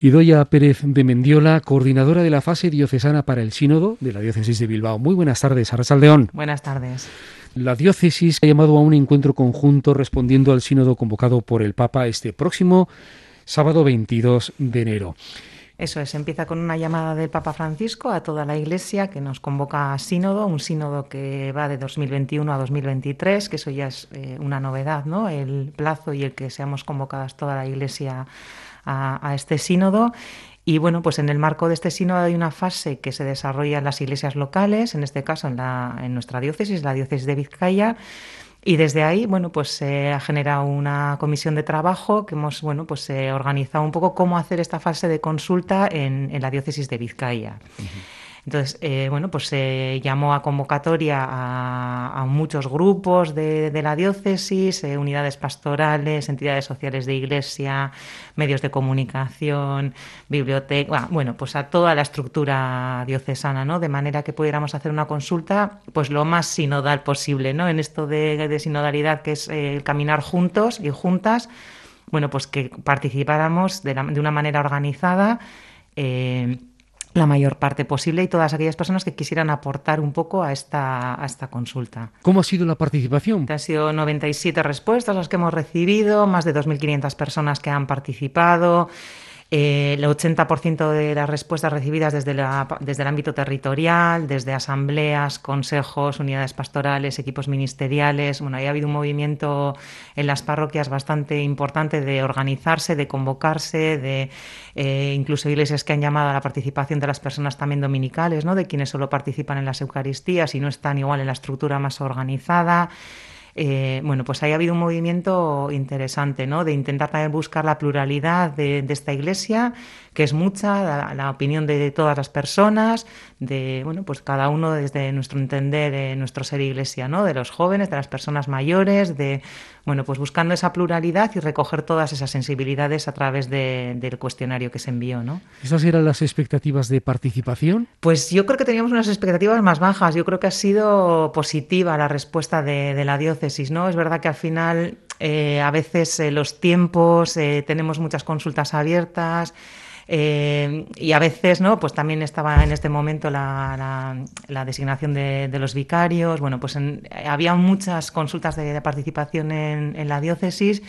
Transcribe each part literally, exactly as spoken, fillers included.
Idoia Pérez de Mendiola, coordinadora de la fase diocesana para el Sínodo de la Diócesis de Bilbao. Muy buenas tardes, arratsaldeón. Buenas tardes. La diócesis ha llamado a un encuentro conjunto respondiendo al sínodo convocado por el Papa este próximo sábado veintidós de enero. Eso es, empieza con una llamada del Papa Francisco a toda la Iglesia que nos convoca a sínodo, un sínodo que va de dos mil veintiuno a dos mil veintitrés, que eso ya es eh, una novedad, ¿no? El plazo y el que seamos convocadas toda la Iglesia a, a este sínodo. Y bueno, pues en el marco de este sínodo hay una fase que se desarrolla en las iglesias locales, en este caso en, la, en nuestra diócesis, la diócesis de Vizcaya. Y desde ahí, bueno, pues se eh, ha generado una comisión de trabajo que hemos, bueno, pues eh, organizado un poco cómo hacer esta fase de consulta en, en la diócesis de Vizcaya. Uh-huh. Entonces, eh, bueno, pues se eh, llamó a convocatoria a, a muchos grupos de, de la diócesis, eh, unidades pastorales, entidades sociales de iglesia, medios de comunicación, biblioteca, bueno, pues a toda la estructura diocesana, ¿no? De manera que pudiéramos hacer una consulta, pues lo más sinodal posible, ¿no? En esto de, de sinodalidad que es eh, el caminar juntos y juntas, bueno, pues que participáramos de, la, de una manera organizada, eh, la mayor parte posible y todas aquellas personas que quisieran aportar un poco a esta, a esta consulta. ¿Cómo ha sido la participación? Han sido noventa y siete respuestas las que hemos recibido, más de dos mil quinientas personas que han participado. Eh, el ochenta por ciento de las respuestas recibidas desde, la, desde el ámbito territorial, desde asambleas, consejos, unidades pastorales, equipos ministeriales. Bueno, ahí ha habido un movimiento en las parroquias bastante importante de organizarse, de convocarse, de eh, incluso iglesias que han llamado a la participación de las personas también dominicales, ¿no? De quienes solo participan en las Eucaristías y no están igual en la estructura más organizada. Eh, bueno, pues ahí ha habido un movimiento interesante, ¿no? De intentar también buscar la pluralidad de, de esta iglesia, que es mucha, la, la opinión de todas las personas, de, bueno, pues cada uno desde nuestro entender, de nuestro ser iglesia, ¿no? De los jóvenes, de las personas mayores, de, bueno, pues buscando esa pluralidad y recoger todas esas sensibilidades a través de, del cuestionario que se envió, ¿no? ¿Esas eran las expectativas de participación? Pues yo creo que teníamos unas expectativas más bajas. Yo creo que ha sido positiva la respuesta de, de la diócesis, ¿no? Es verdad que al final eh, a veces eh, los tiempos, eh, tenemos muchas consultas abiertas. Eh, y a veces, ¿no? Pues también estaba en este momento la, la, la designación de, de los vicarios. Bueno, pues en, había muchas consultas de, de participación en, en la diócesis.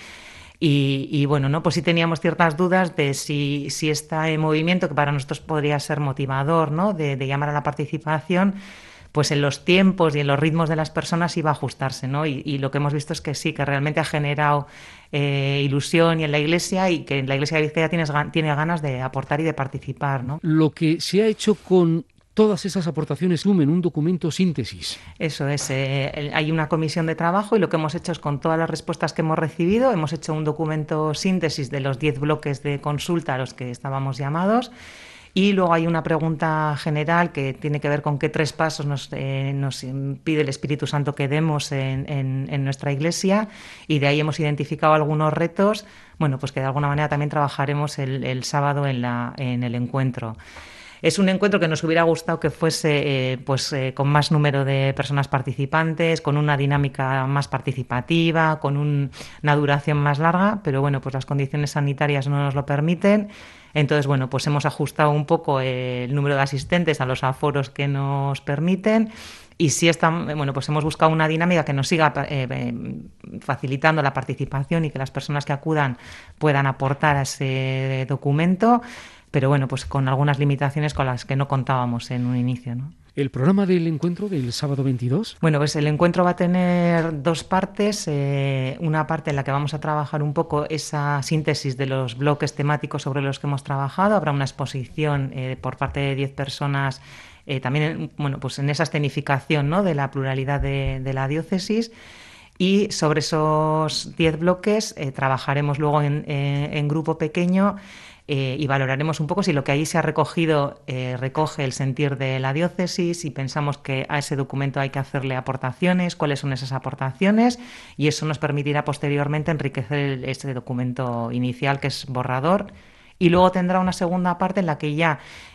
Y, y bueno, ¿no? Pues sí teníamos ciertas dudas de si, si este movimiento, que para nosotros podría ser motivador, ¿no? De, de llamar a la participación, pues en los tiempos y en los ritmos de las personas iba a ajustarse, ¿no? Y, y lo que hemos visto es que sí, que realmente ha generado eh, ilusión y en la Iglesia, y que en la Iglesia de Vizcaya tienes, tiene ganas de aportar y de participar, ¿no? Lo que se ha hecho con todas esas aportaciones sumen un documento síntesis. Eso es, eh, hay una comisión de trabajo y lo que hemos hecho es, con todas las respuestas que hemos recibido, hemos hecho un documento síntesis de los diez bloques de consulta a los que estábamos llamados. Y luego hay una pregunta general que tiene que ver con qué tres pasos nos, eh, nos pide el Espíritu Santo que demos en, en, en nuestra Iglesia, y de ahí hemos identificado algunos retos, bueno, pues que de alguna manera también trabajaremos el, el sábado en, la, en el encuentro. Es un encuentro que nos hubiera gustado que fuese eh, pues eh, con más número de personas participantes, con una dinámica más participativa, con un, una duración más larga, pero bueno, pues las condiciones sanitarias no nos lo permiten. Entonces, bueno, pues hemos ajustado un poco el número de asistentes a los aforos que nos permiten. Y sí está, bueno, pues hemos buscado una dinámica que nos siga eh, facilitando la participación y que las personas que acudan puedan aportar a ese documento, pero bueno, pues con algunas limitaciones con las que no contábamos en un inicio, ¿no? ¿El programa del encuentro del sábado veintidós? Bueno, pues el encuentro va a tener dos partes. Eh, una parte en la que vamos a trabajar un poco esa síntesis de los bloques temáticos sobre los que hemos trabajado. Habrá una exposición eh, por parte de diez personas, eh, también, bueno, pues en esa escenificación, ¿no? De la pluralidad de, de la diócesis. Y sobre esos diez bloques eh, trabajaremos luego en, eh, en grupo pequeño. Eh, y valoraremos un poco si lo que ahí se ha recogido eh, recoge el sentir de la diócesis, y pensamos que a ese documento hay que hacerle aportaciones, cuáles son esas aportaciones, y eso nos permitirá posteriormente enriquecer este documento inicial, que es borrador. Y luego tendrá una segunda parte en la que ya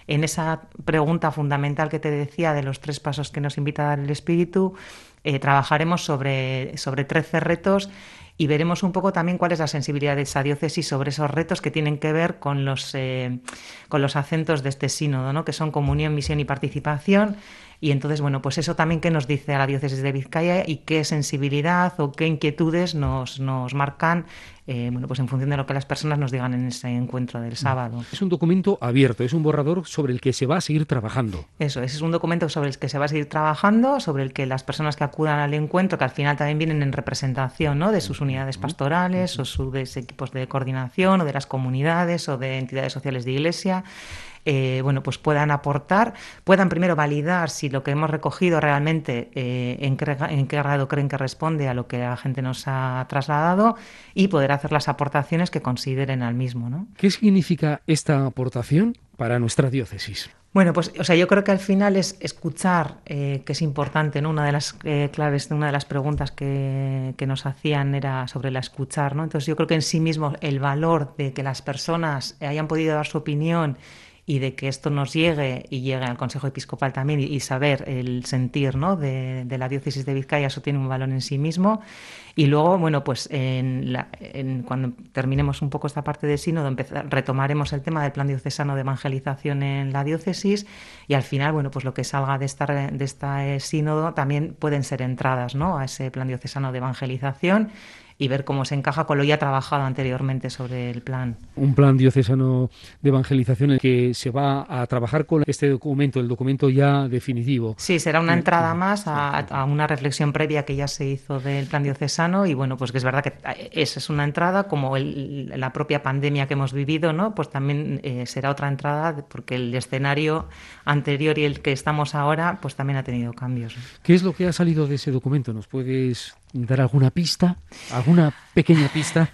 en esa pregunta fundamental que te decía de los tres pasos que nos invita a dar el Espíritu, eh, trabajaremos sobre, sobre trece retos y veremos un poco también cuál es la sensibilidad de esa diócesis sobre esos retos que tienen que ver con los, eh, con los acentos de este sínodo, ¿no? Que son comunión, misión y participación. Y entonces, bueno, pues eso también qué nos dice a la diócesis de Vizcaya y qué sensibilidad o qué inquietudes nos, nos marcan, eh, bueno, pues en función de lo que las personas nos digan en ese encuentro del sábado. Es un documento abierto, es un borrador sobre el que se va a seguir trabajando. Eso, ese es un documento sobre el que se va a seguir trabajando, sobre el que las personas que acudan al encuentro, que al final también vienen en representación, ¿no?, de sus unidades pastorales o sus equipos de coordinación o de las comunidades o de entidades sociales de iglesia, Eh, bueno, pues puedan aportar, puedan primero validar si lo que hemos recogido realmente eh, en, qué, en qué grado creen que responde a lo que la gente nos ha trasladado y poder hacer las aportaciones que consideren al mismo, ¿no? ¿Qué significa esta aportación para nuestra diócesis? Bueno, pues o sea, yo creo que al final es escuchar, eh, que es importante, ¿no? Una de las eh, claves, una de las preguntas que, que nos hacían era sobre la escuchar, ¿no? Entonces yo creo que en sí mismo el valor de que las personas hayan podido dar su opinión y de que esto nos llegue y llegue al Consejo Episcopal también y, y saber el sentir, ¿no?, de, de la diócesis de Vizcaya, eso tiene un valor en sí mismo. Y luego, bueno, pues en la, en, cuando terminemos un poco esta parte de sínodo, empezar, retomaremos el tema del plan diocesano de evangelización en la diócesis y al final, bueno, pues lo que salga de esta, de esta eh, sínodo también pueden ser entradas, ¿no?, a ese plan diocesano de evangelización y ver cómo se encaja con lo ya trabajado anteriormente sobre el plan. Un plan diocesano de evangelización en el que se va a trabajar con este documento, el documento ya definitivo. Sí, será una entrada más a, a una reflexión previa que ya se hizo del plan diocesano y bueno, pues que es verdad que esa es una entrada, como el, la propia pandemia que hemos vivido, ¿no? Pues también eh, será otra entrada porque el escenario anterior y el que estamos ahora, pues también ha tenido cambios. ¿Qué es lo que ha salido de ese documento? ¿Nos puedes dar alguna pista? ¿Alguna pequeña pista?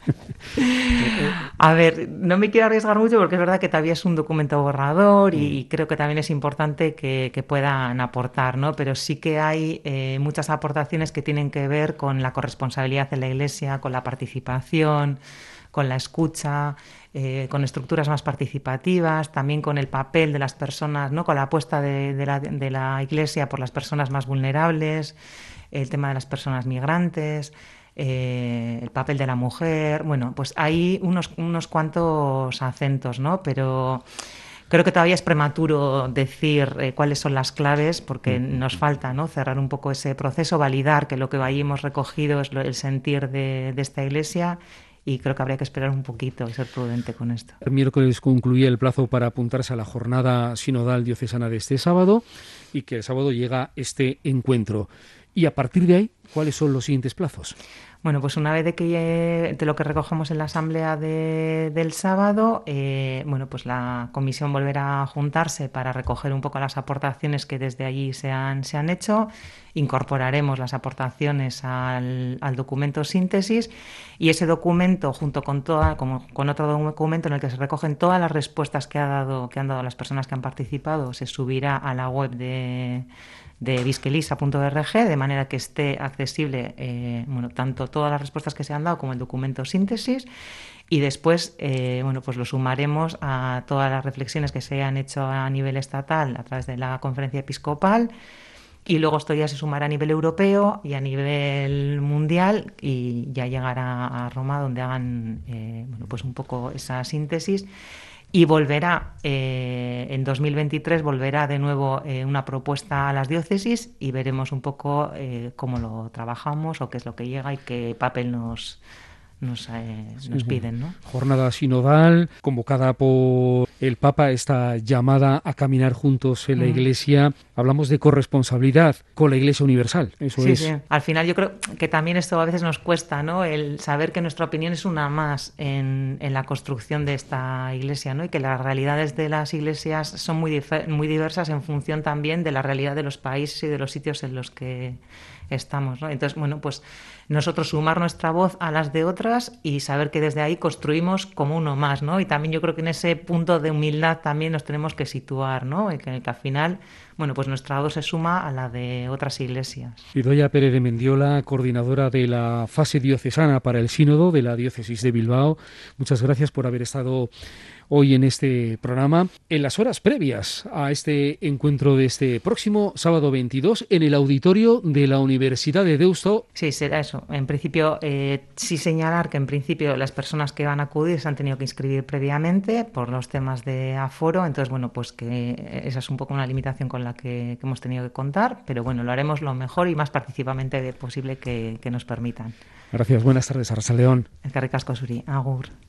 A ver, no me quiero arriesgar mucho porque es verdad que todavía es un documento borrador y mm. creo que también es importante que, que puedan aportar, ¿no? Pero sí que hay eh, muchas aportaciones que tienen que ver con la corresponsabilidad en la Iglesia, con la participación, con la escucha, eh, con estructuras más participativas, también con el papel de las personas, ¿no?, con la apuesta de, de, la, de la Iglesia por las personas más vulnerables, el tema de las personas migrantes, eh, el papel de la mujer. Bueno, pues hay unos, unos cuantos acentos, ¿no? Pero creo que todavía es prematuro decir eh, cuáles son las claves porque nos falta, ¿no?, cerrar un poco ese proceso, validar que lo que ahí hemos recogido es lo, el sentir de, de esta Iglesia. Y creo que habría que esperar un poquito y ser prudente con esto. El miércoles concluía el plazo para apuntarse a la jornada sinodal diocesana de este sábado y que el sábado llega este encuentro. Y a partir de ahí, ¿cuáles son los siguientes plazos? Bueno, pues una vez de que de lo que recojamos en la asamblea de, del sábado, eh, bueno, pues la comisión volverá a juntarse para recoger un poco las aportaciones que desde allí se han, se han hecho. Incorporaremos las aportaciones al, al documento síntesis y ese documento, junto con toda, como con otro documento en el que se recogen todas las respuestas que ha dado, que han dado las personas que han participado, se subirá a la web de de visquelisa punto org, de manera que esté accesible eh, bueno, tanto todas las respuestas que se han dado como el documento síntesis y después eh, bueno, pues lo sumaremos a todas las reflexiones que se han hecho a nivel estatal a través de la conferencia episcopal y luego esto ya se sumará a nivel europeo y a nivel mundial y ya llegará a Roma donde hagan eh, bueno, pues un poco esa síntesis. Y volverá, eh, en dos mil veintitrés, volverá de nuevo eh, una propuesta a las diócesis y veremos un poco eh, cómo lo trabajamos o qué es lo que llega y qué papel nos, nos, eh, nos piden, ¿no? Jornada sinodal convocada por el Papa, esta llamada a caminar juntos en la Iglesia. Hablamos de corresponsabilidad con la Iglesia universal. Eso sí, es. Sí, al final yo creo que también esto a veces nos cuesta, ¿no?, el saber que nuestra opinión es una más en, en la construcción de esta Iglesia, ¿no?, y que las realidades de las iglesias son muy, difer- muy diversas en función también de la realidad de los países y de los sitios en los que estamos, ¿no? Entonces, bueno, pues nosotros sumar nuestra voz a las de otras y saber que desde ahí construimos como uno más, ¿no? Y también yo creo que en ese punto de humildad también nos tenemos que situar, ¿no? En que, que al final, bueno, pues nuestra voz se suma a la de otras iglesias. Idoia Pérez de Mendiola, coordinadora de la fase diocesana para el sínodo de la diócesis de Bilbao. Muchas gracias por haber estado hoy en este programa, en las horas previas a este encuentro de este próximo sábado veintidós en el auditorio de la Universidad de Deusto. Sí, será eso. En principio, eh, sí señalar que en principio las personas que van a acudir se han tenido que inscribir previamente por los temas de aforo, entonces, bueno, pues que esa es un poco una limitación con la que, que hemos tenido que contar, pero bueno, lo haremos lo mejor y más participativamente posible que, que nos permitan. Gracias, buenas tardes, Arratsalde on. Eskerrik asko zuri, agur.